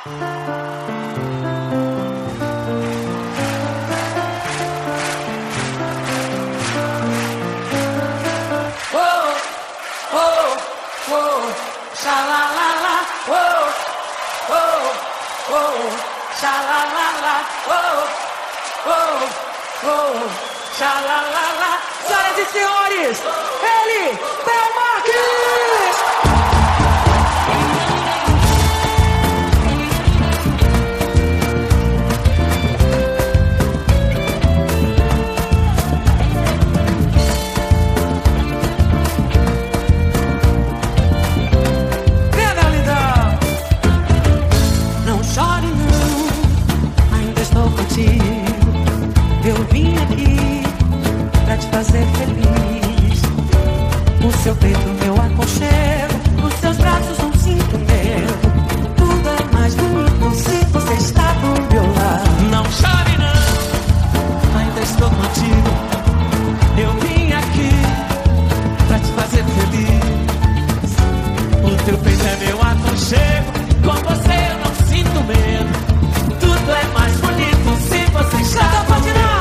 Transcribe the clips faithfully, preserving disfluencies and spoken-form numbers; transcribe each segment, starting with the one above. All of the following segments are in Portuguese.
Senhoras e senhores, ele, Theo Marques! Eu vim aqui pra te fazer feliz. O seu peito, meu aconchego, nos seus braços um cinto meu. Tudo é mais bonito se você está do meu lado. Não chore não, ainda estou contigo. Eu vim aqui pra te fazer feliz. O teu peito é meu aconchego, com você eu não sinto medo. Tudo é mais bonito se você está do meu lado.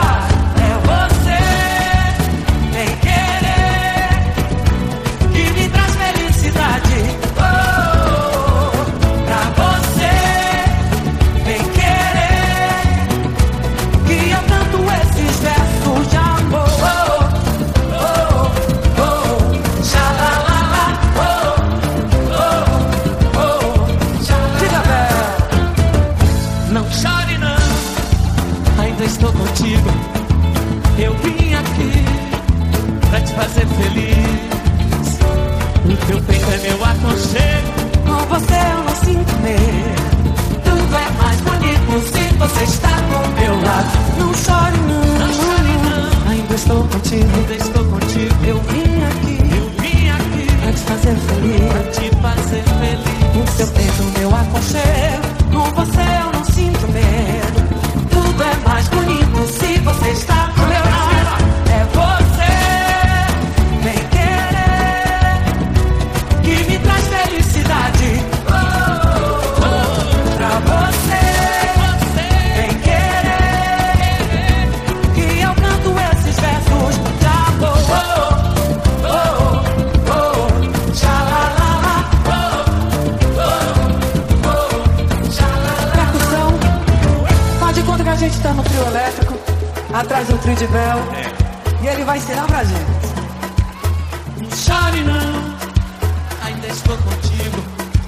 Estou contigo, eu vim aqui pra te fazer feliz. O teu peito é meu aconchego, com você eu não sinto medo. Tudo é mais bonito se você está do meu lado. Não chore não, não chore não, ainda estou contigo, ainda estou contigo. Eu vim aqui, eu vim aqui pra te fazer feliz, pra te fazer feliz. O teu peito, meu aconchego, com você eu não sinto medo. Tudo é mais bonito se você está do meu lado. É você, vem querer, que me traz felicidade. Oh, oh, pra você, vem querer, que eu canto esses versos de amor. Oh, oh, oh, xalala, oh, oh, oh, xalala. Percussão. Faz de conta que a gente tá no trio elétrico, atrás do trio de Bel, é. E ele vai ensinar pra gente. Chore não, ainda estou contigo,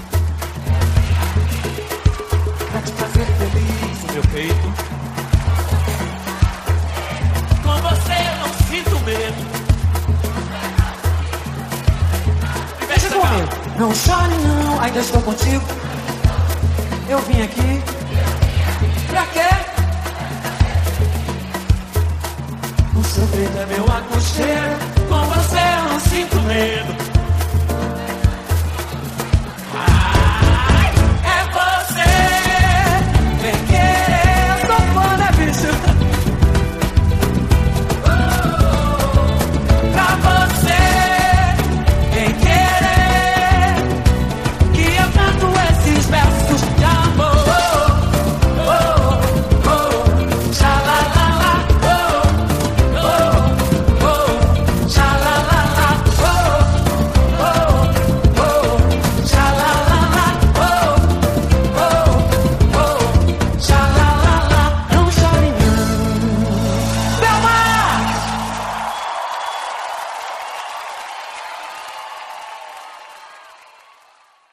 pra te fazer feliz. O meu peito, com você eu não sinto medo. Deixa comigo. Não chore não, ainda estou contigo. Eu vim aqui. Pra quê? O seu peito é meu aconchego, com você eu não sinto medo.